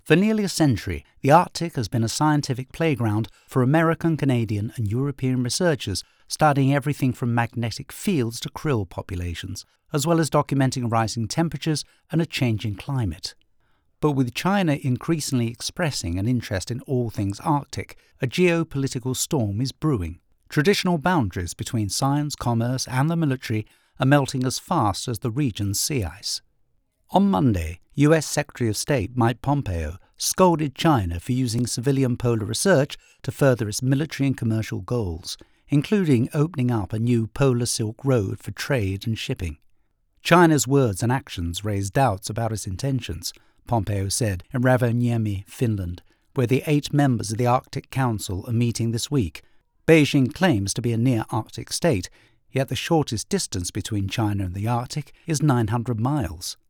For nearly a century, the Arctic has been a scientific playground for American, Canadian and European researchers studying everything from magnetic fields to krill populations, as well as documenting rising temperatures and a changing climate. But with China increasingly expressing an interest in all things Arctic, a geopolitical storm is brewing. Traditional boundaries between science, commerce and the military are melting as fast as the region's sea ice. On Monday, US Secretary of State Mike Pompeo scolded China for using civilian polar research to further its military and commercial goals, including opening up a new polar Silk Road for trade and shipping. China's words and actions raise doubts about its intentions, Pompeo said in Rovaniemi, Finland, where the 8 members of the Arctic Council are meeting this week. Beijing claims to be a near-Arctic state, yet the shortest distance between China and the Arctic is 900 miles.